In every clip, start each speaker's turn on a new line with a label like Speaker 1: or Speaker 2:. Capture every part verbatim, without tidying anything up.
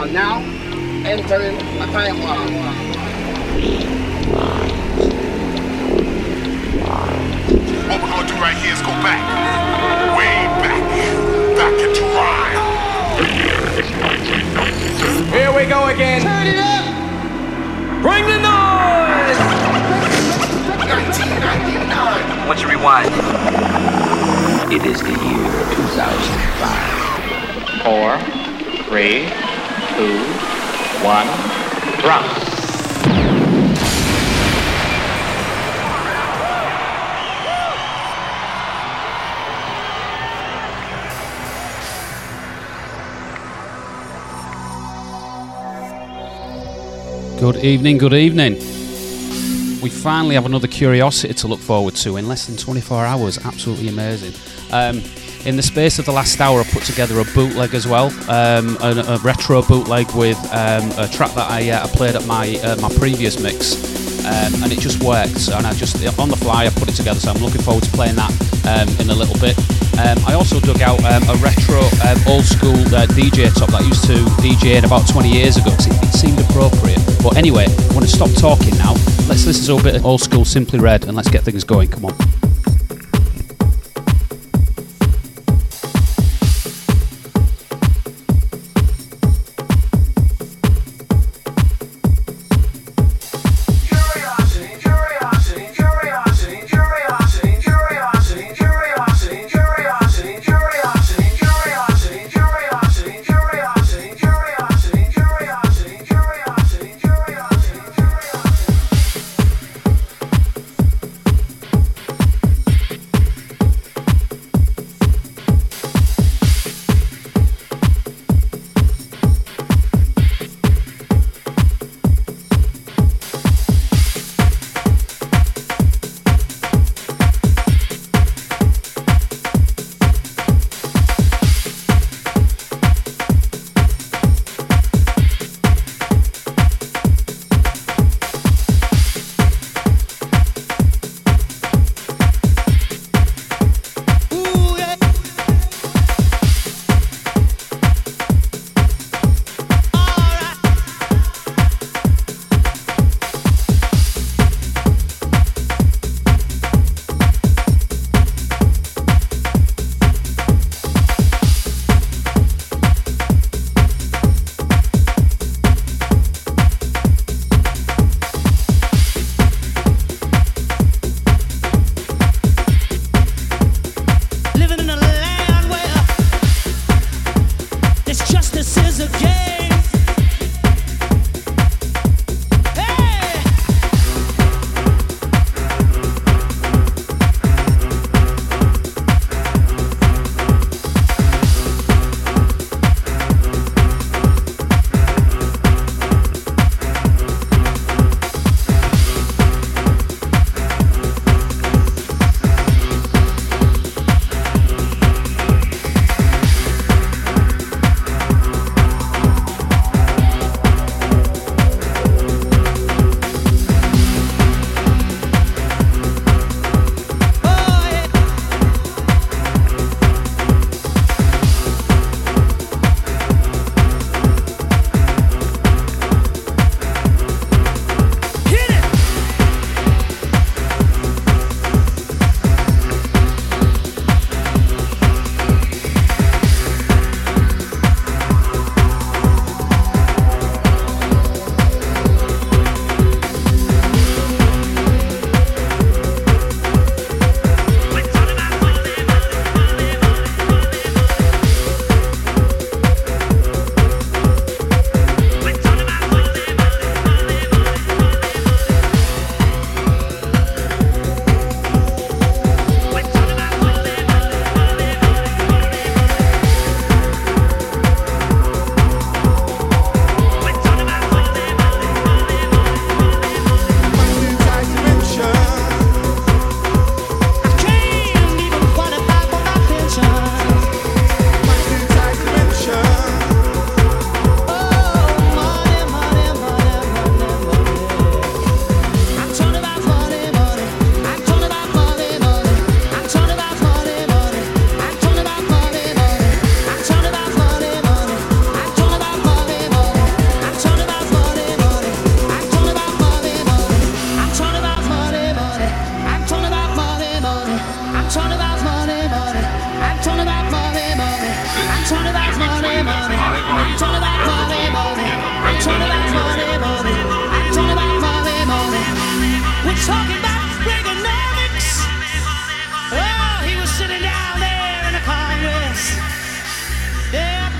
Speaker 1: are now entering a time warp.
Speaker 2: What we're gonna do right here is go back, way back, back into rhyme.
Speaker 3: Here we go again.
Speaker 1: Turn it up!
Speaker 3: Bring the noise!
Speaker 1: nineteen ninety-nine.
Speaker 4: Once you rewind, it is the year two thousand five.
Speaker 5: Four, three, two, one, drop.
Speaker 6: Good evening, good evening. We finally have another curiosity to look forward to in less than twenty-four hours. Absolutely amazing. Um, in the space of the last hour, I put together a bootleg as well, um, a, a retro bootleg with um, a track that I, uh, I played at my uh, my previous mix, um, and it just worked. And I just on the fly I put it together, so I'm looking forward to playing that um, in a little bit. Um, I also dug out um, a retro, um, old school uh, D J top that I used to D J in about twenty years ago, because it, it seemed appropriate. But anyway, I want to stop talking now. Let's listen to a bit of old school Simply Red and let's get things going. Come on.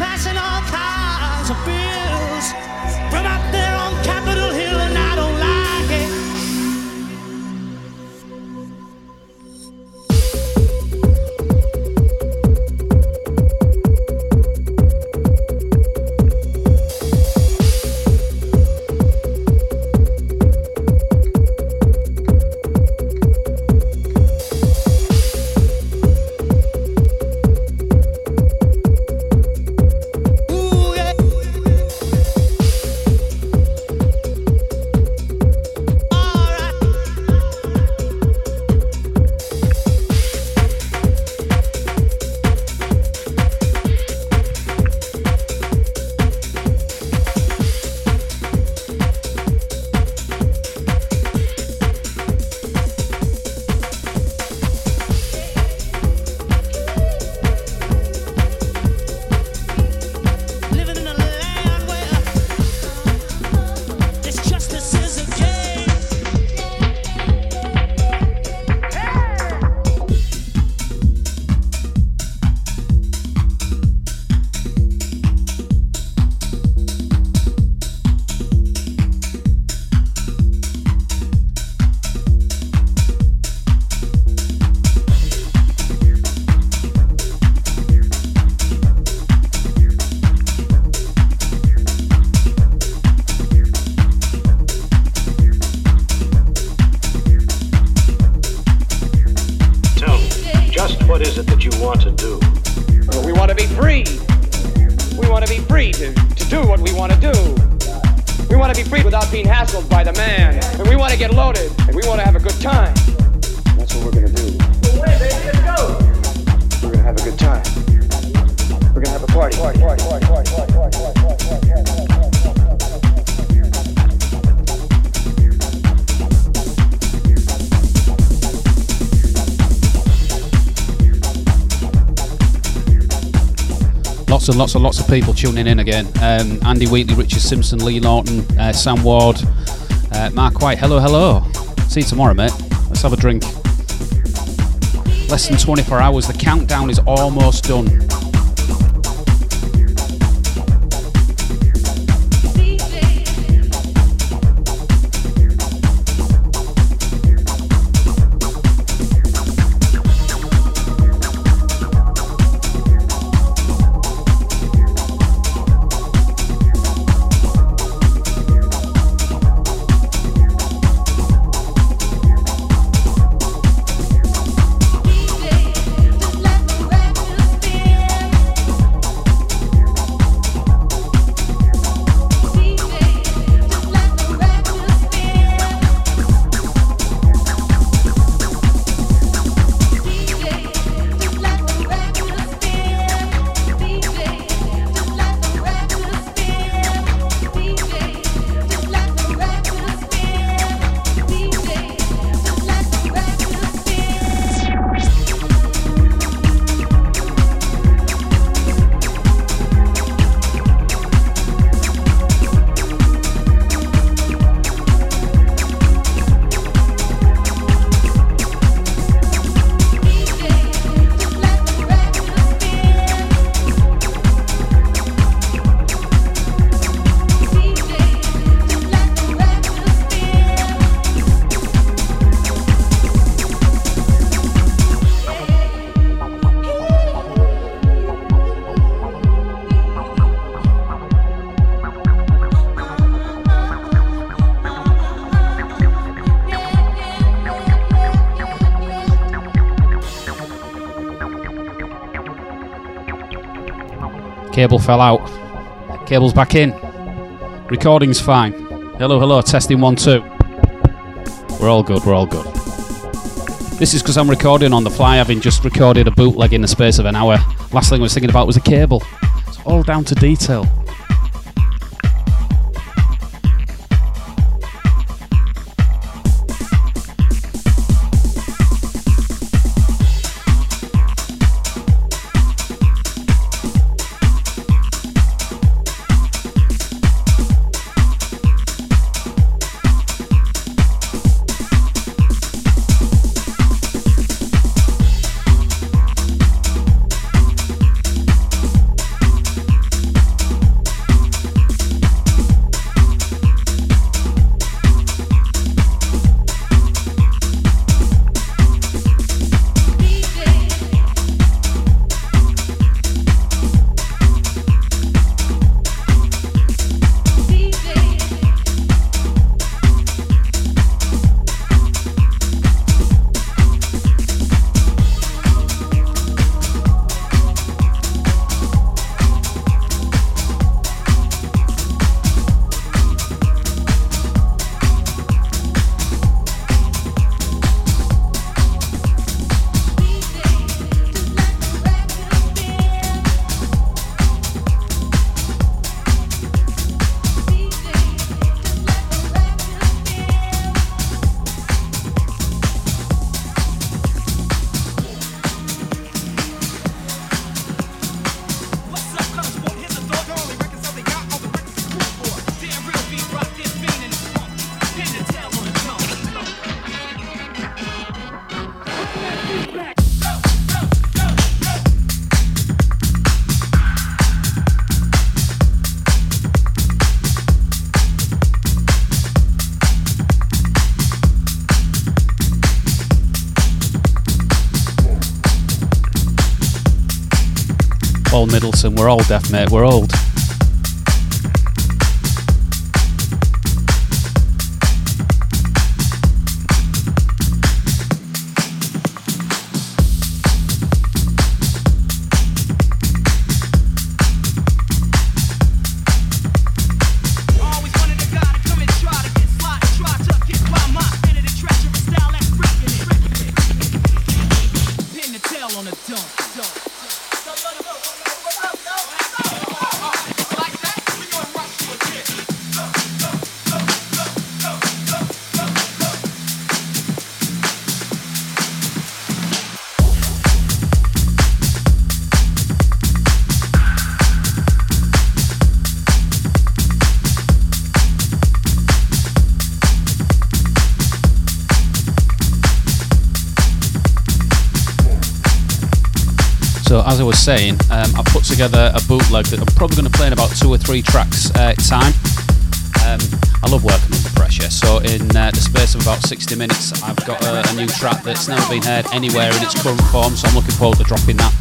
Speaker 7: passing all kinds of bills from up there on Capitol Hill, and I don't like it.
Speaker 6: Lots and lots and lots of people tuning in again. Um, Andy Wheatley, Richard Simpson, Lee Lawton, uh, Sam Ward, uh, Mark White. Hello, hello. See you tomorrow, mate. Let's have a drink. Less than twenty-four hours. The countdown is almost done. Cable fell out. Cable's back in. Recording's fine. Hello, hello, testing one, two. We're all good, we're all good. This is because I'm recording on the fly, having just recorded a bootleg in the space of an hour. Last thing I was thinking about was a cable. It's all down to detail. Paul Middleton. We're all deaf, mate. We're old. So as I was saying, um, I put together a bootleg that I'm probably going to play in about two or three tracks uh, time. Um, I love working under pressure, so in uh, the space of about sixty minutes I've got a, a new track that's never been heard anywhere in its current form, so I'm looking forward to dropping that.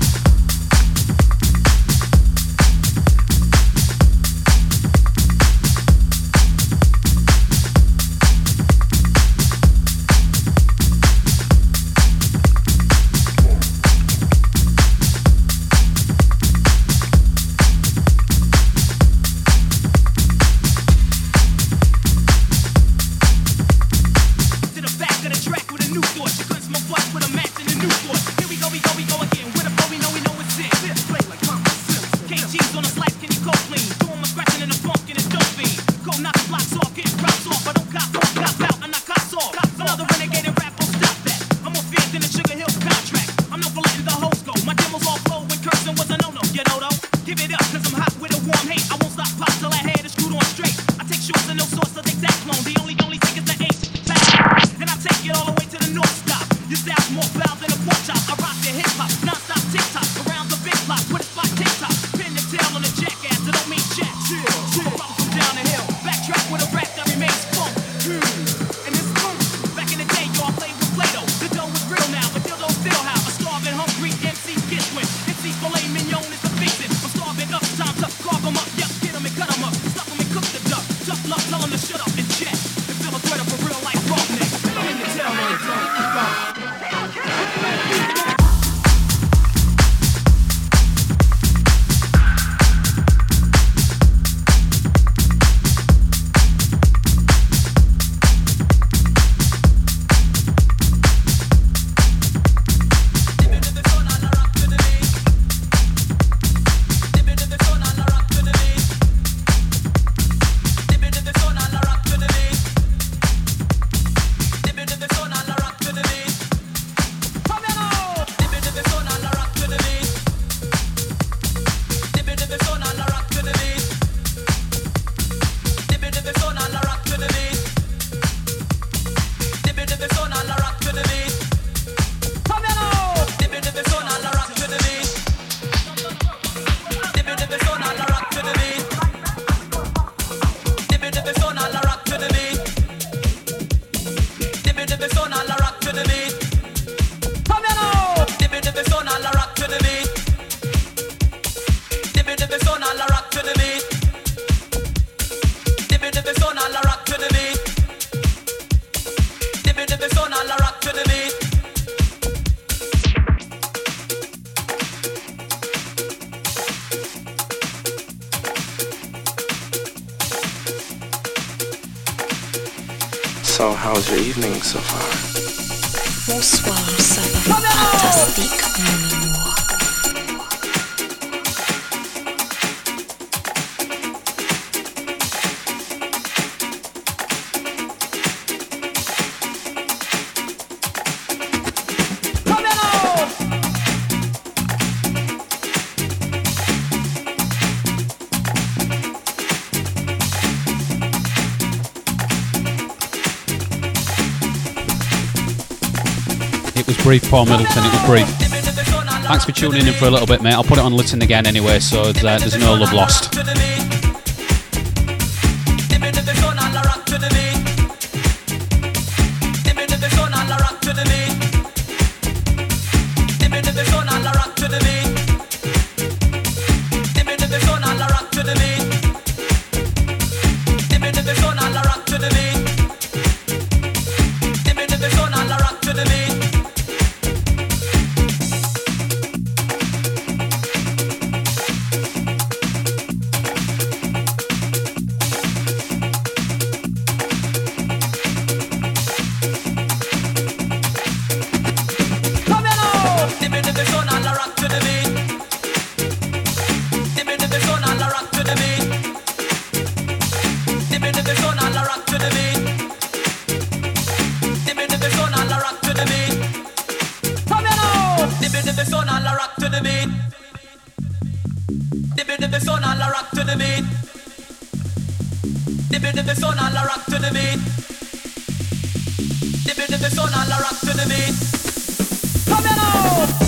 Speaker 8: So, how's your evening so far?
Speaker 9: Bonsoir, ça va fantastique, mon amour.
Speaker 6: Brief, Paul Middleton, it was brief. Thanks for tuning in for a little bit, mate. I'll put it on listen again anyway, so uh, there's no love lost.
Speaker 10: rock to the beat. Dibby dibby son and la rock to the beat. Dibby dibby son and la rock to the beat. Dibby dibby son and la rock to the beat. Come here now.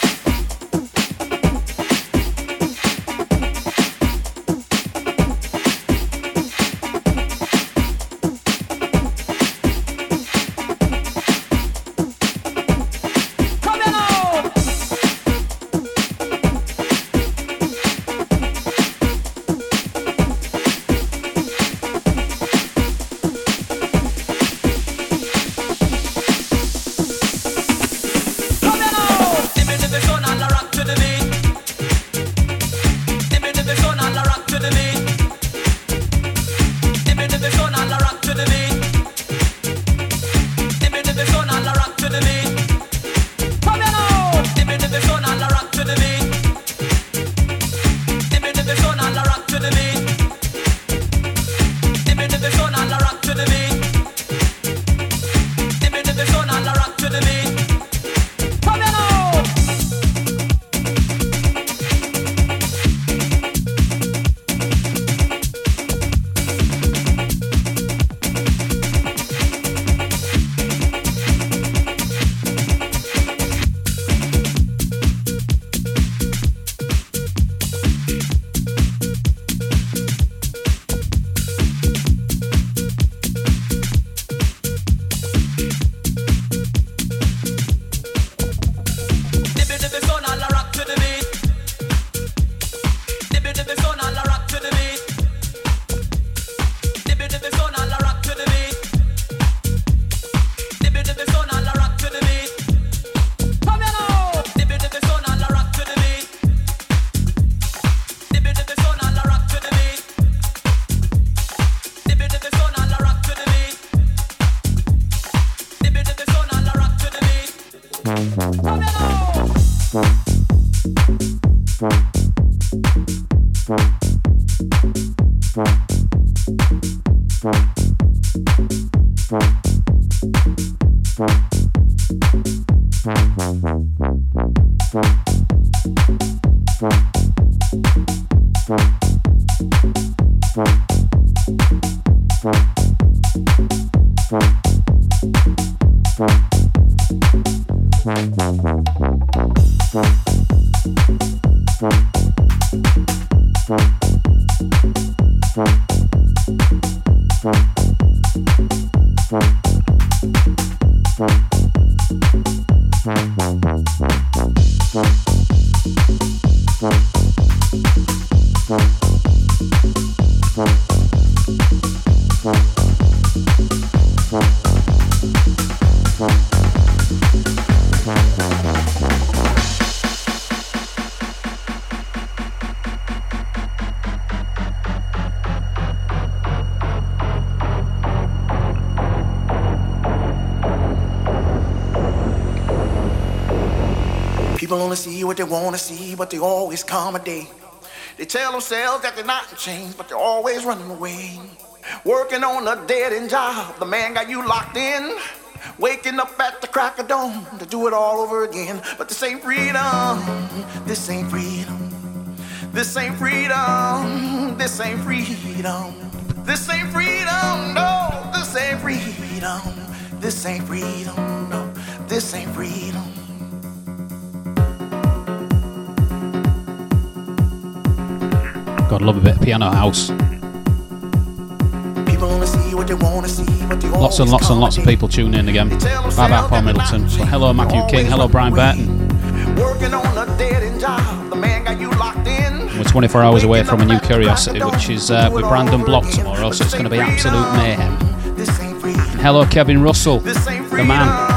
Speaker 11: People only see what they want to see, but they always come a day. They tell themselves that they're not in chains, but they're always running away. Working on a dead-end job, the man got you locked in. Waking up at the crack of dawn to do it all over again. But this ain't freedom, this ain't freedom. This ain't freedom, this ain't freedom. This ain't freedom, no, this ain't freedom. This ain't freedom, no, this ain't freedom.
Speaker 6: God, love a bit of piano house.
Speaker 11: People only see what they want to see, but they
Speaker 6: lots and lots and lots of people tuning in again. Bye bye, Paul Middleton. So hello, Matthew King. Hello, Brian Burton. We're twenty-four hours away from a new Curiosity, which is uh, with Brandon Block tomorrow, so it's going to be absolute mayhem. And hello, Kevin Russell, the man.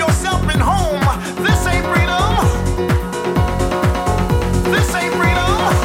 Speaker 11: This ain't freedom.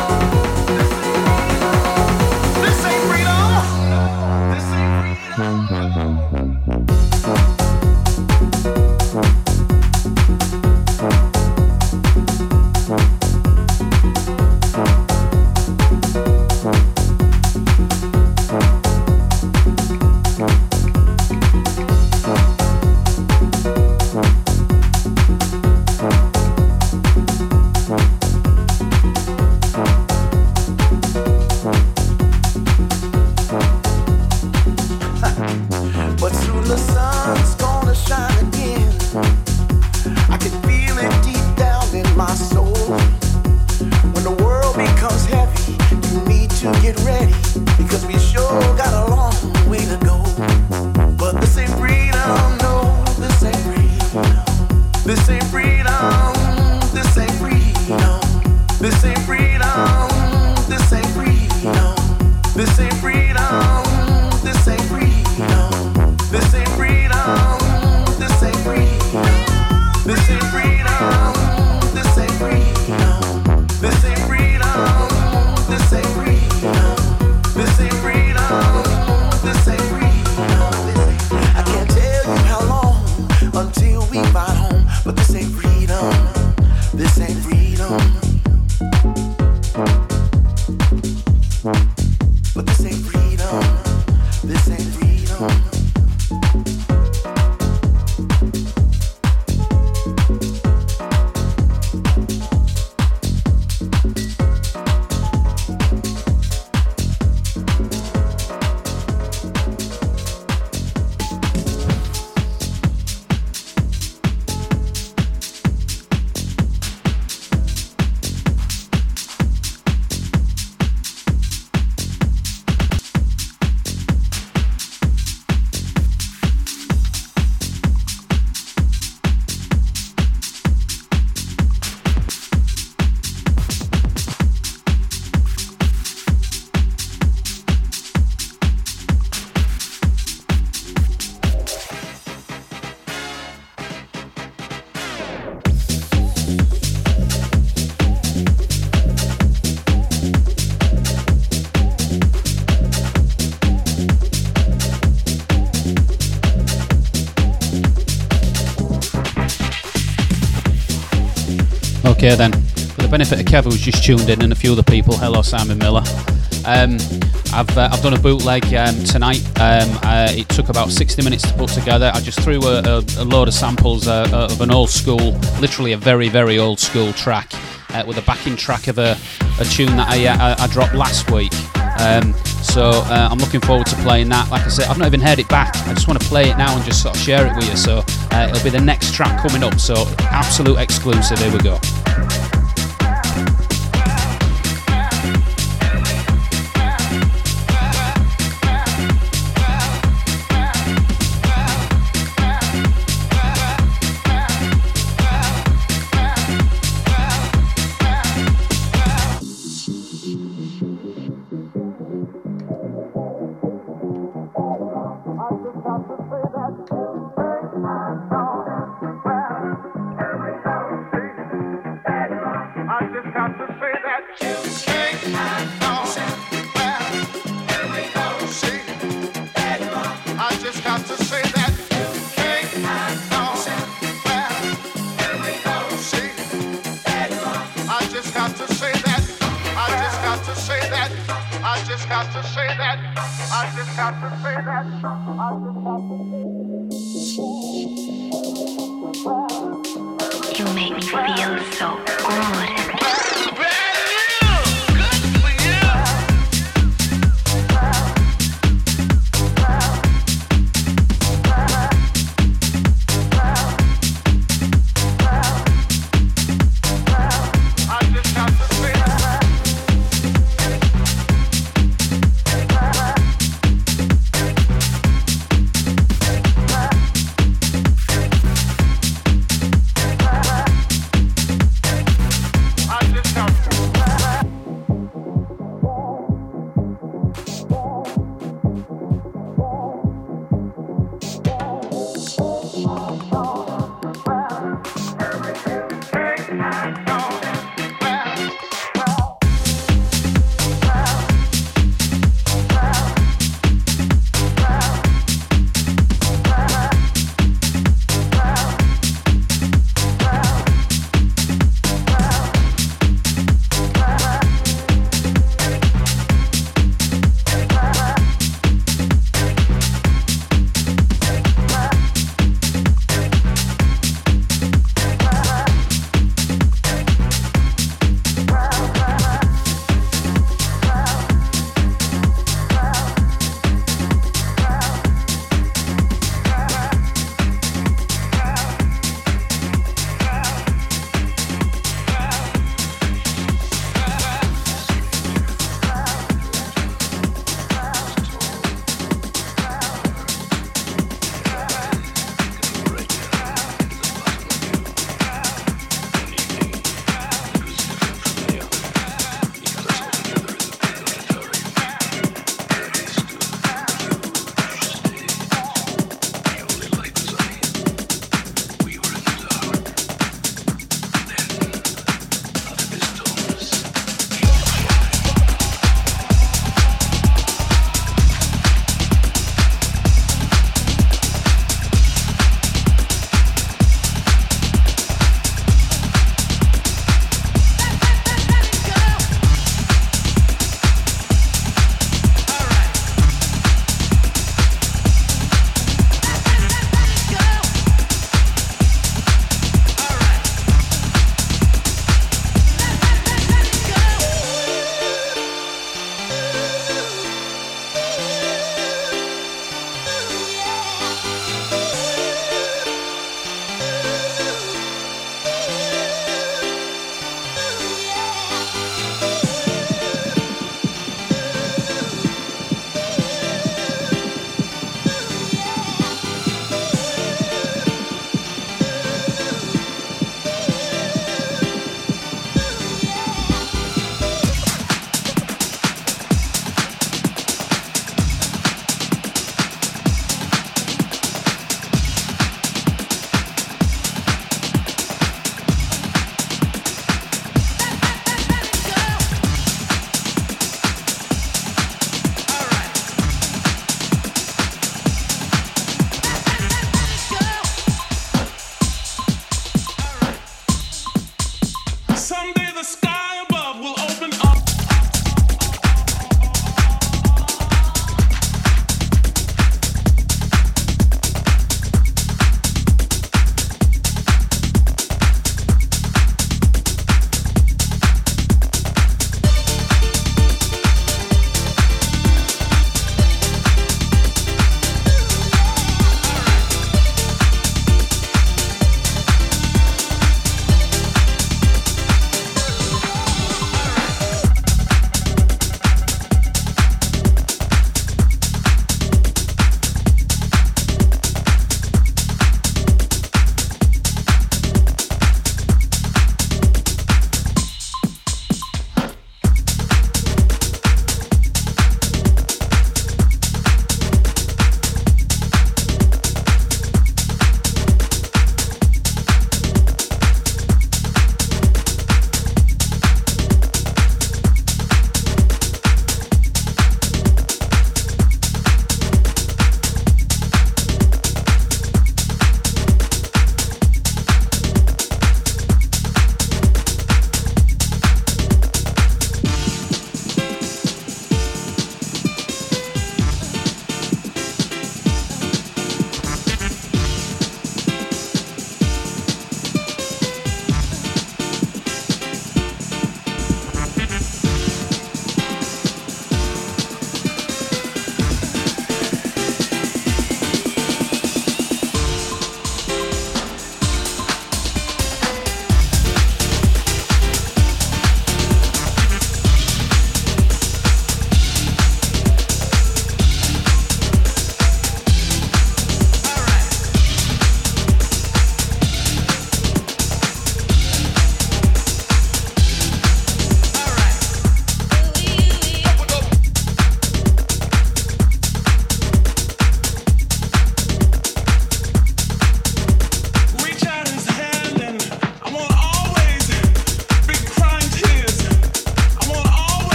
Speaker 6: Okay then, for the benefit of Kev who's just tuned in and a few other people, hello Simon Miller. Um, I've uh, I've done a bootleg um, tonight. Um, uh, it took about sixty minutes to put together. I just threw a, a, a load of samples uh, of an old school, literally a very very old school track uh, with a backing track of a, a tune that I, uh, I dropped last week. Um, so uh, I'm looking forward to playing that. Like I said, I've not even heard it back. I just want to play it now and just sort of share it with you. So uh, it'll be the next track coming up. So absolute exclusive. Here we go.
Speaker 9: You make me feel so good.
Speaker 2: I just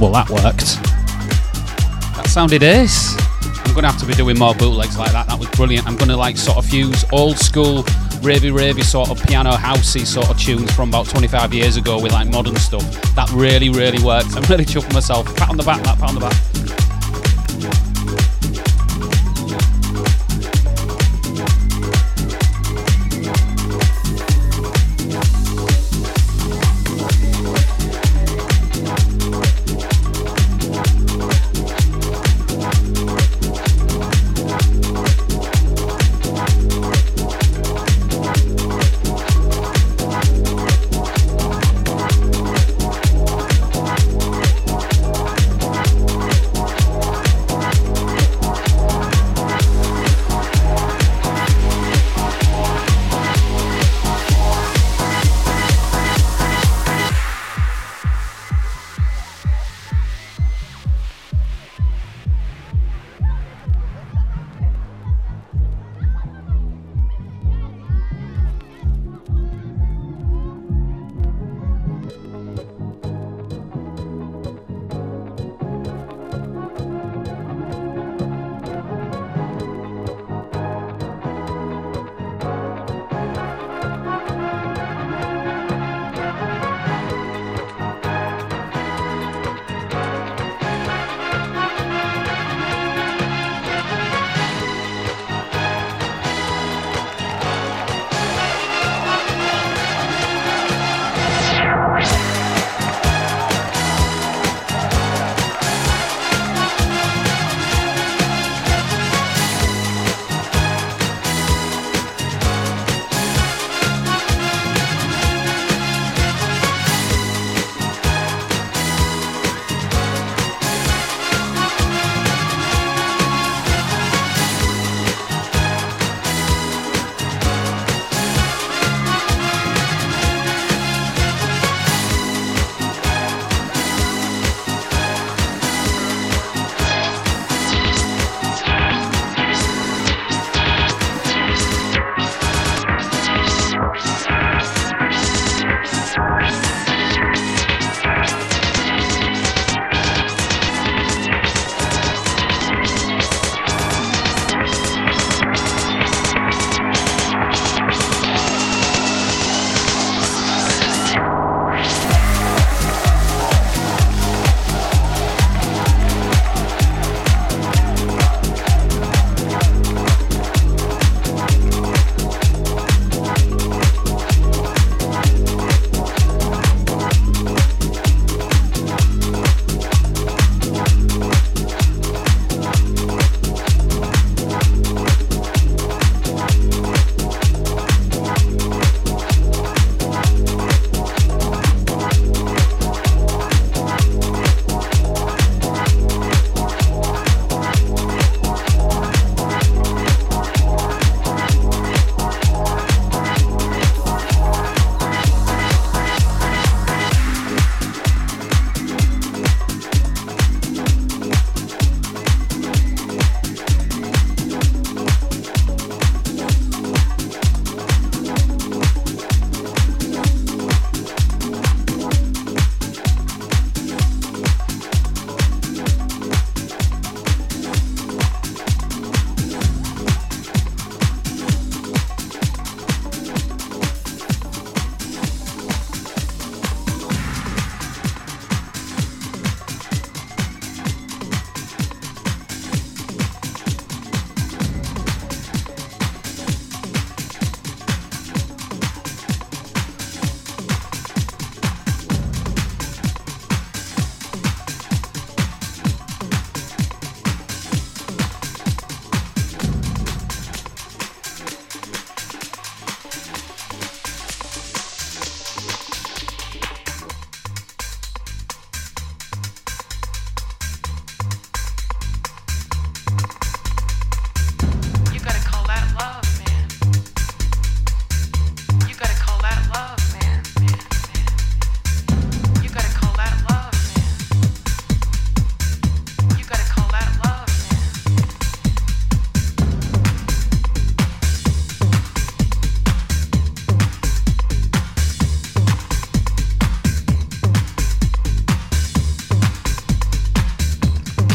Speaker 6: Well, that worked. That sounded ace. I'm going to have to be doing more bootlegs like that. That was brilliant. I'm going to like sort of fuse old school ravey ravey sort of piano housey sort of tunes from about twenty-five years ago with like modern stuff. That really, really worked. I'm really chuffing myself. Pat on the back, that pat on the back.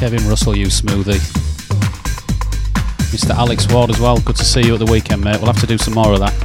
Speaker 6: Kevin Russell, you smoothie. Mister Alex Ward as well. Good to see you at the weekend, mate. We'll have to do some more of that.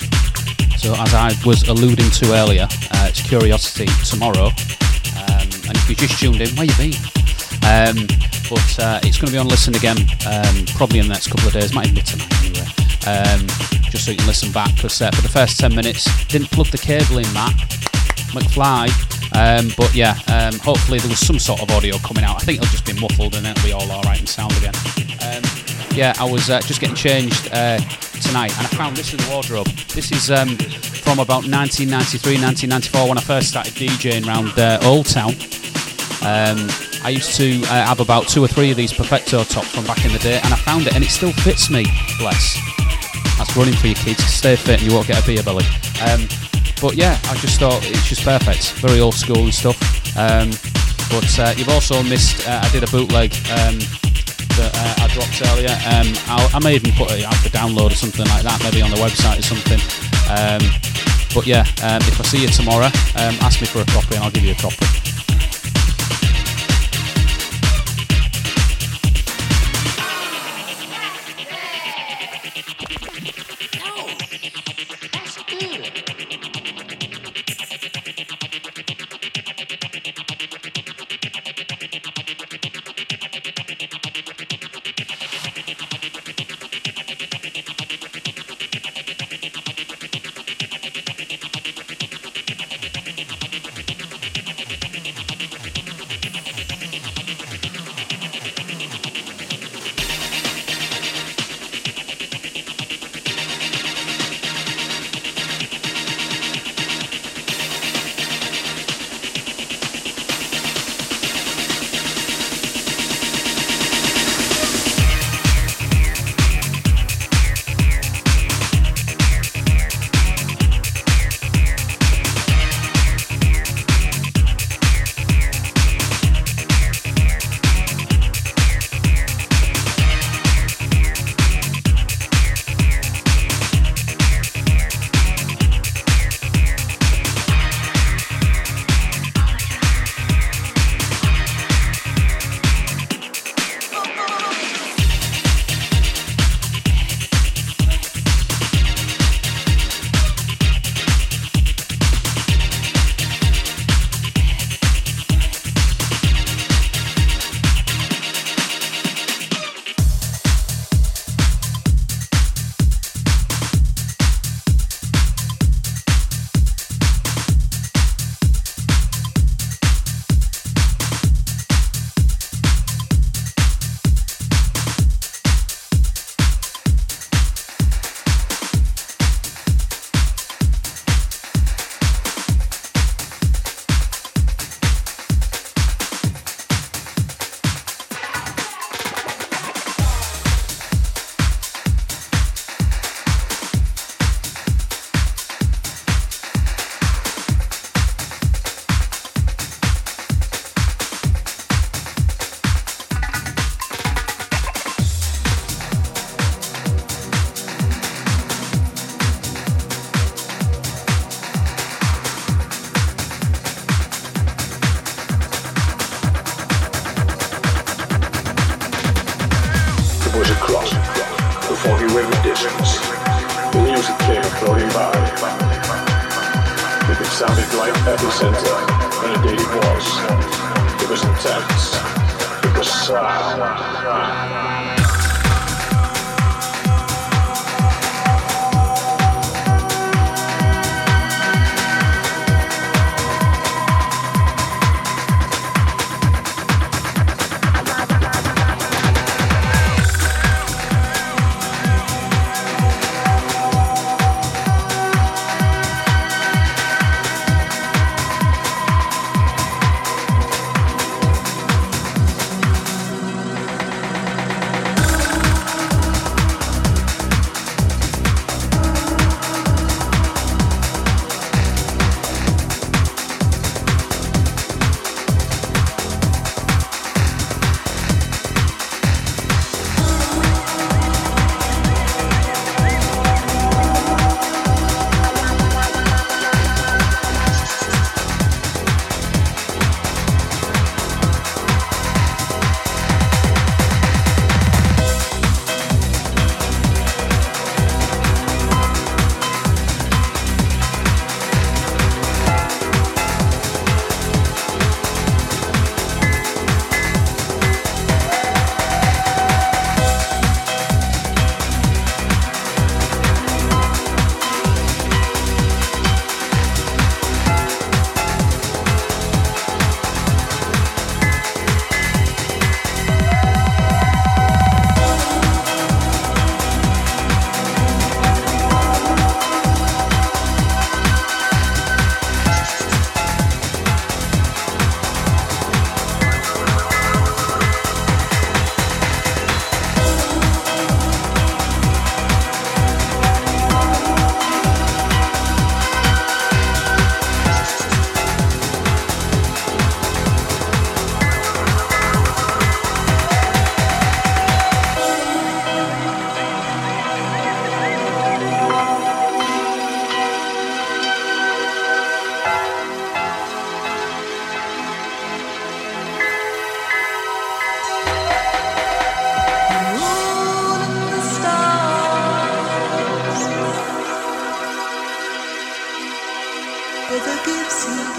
Speaker 6: So as I was alluding to earlier, uh, it's Curiosity tomorrow. Um, And if you just tuned in, where you been? Um, but uh, it's going to be on Listen Again, um, probably in the next couple of days. Might even be tonight anyway. Um, just so you can listen back, because uh, for the first ten minutes, didn't plug the cable in, Matt McFly. Um, but yeah, um, hopefully there was some sort of audio coming out. I think it'll just be muffled and it'll be all alright and sound again. Um, yeah, I was uh, just getting changed uh, tonight, and I found this in the wardrobe. This is um, from about nineteen ninety-three, nineteen ninety-four, when I first started DJing around uh, Old Town. Um, I used to uh, have about two or three of these Perfecto tops from back in the day, and I found it, and it still fits me, bless. That's running for you kids. Stay fit and you won't get a beer belly. Um, but yeah, I just thought it's just perfect. Very old school and stuff. Um, but uh, you've also missed, uh, I did a bootleg um, that uh, I dropped earlier. Um, I'll, I may even put it out for download or something like that, maybe on the website or something. Um, but yeah, um, if I see you tomorrow, um, ask me for a copy and I'll give you a copy.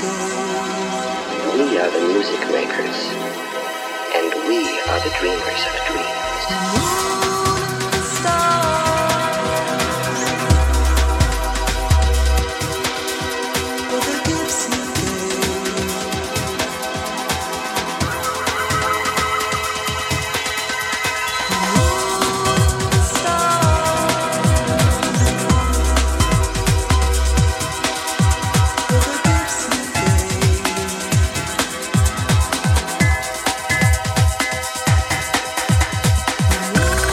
Speaker 12: We are the music makers, and we are the dreamers of dreams.
Speaker 13: Ooh.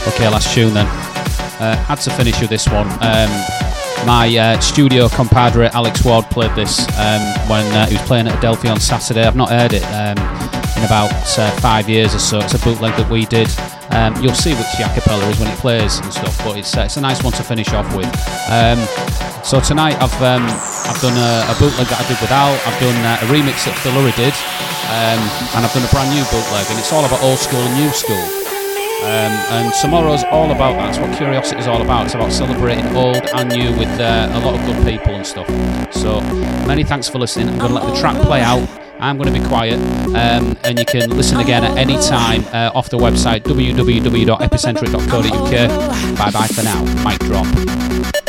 Speaker 6: Okay, last tune then. Uh, had to finish with this one. Um, my uh, studio compadre Alex Ward played this um, when uh, he was playing at Adelphi on Saturday. I've not heard it um, in about uh, five years or so. It's a bootleg that we did. Um, you'll see which the acapella is when it plays and stuff, but it's uh, it's a nice one to finish off with. Um, so tonight I've um, I've done a, a bootleg that I did with Al. I've done uh, a remix that Phil Urry did, um, and I've done a brand new bootleg, and it's all about old school and new school. Um, and tomorrow's all about that. That's what Curiosity is all about. It's about celebrating old and new with uh, a lot of good people and stuff. So many thanks for listening. I'm going to let the track play out. I'm going to be quiet, um, and you can listen again at any time uh, off the website w w w dot epicentric dot co dot u k. Bye bye for now. Mic drop.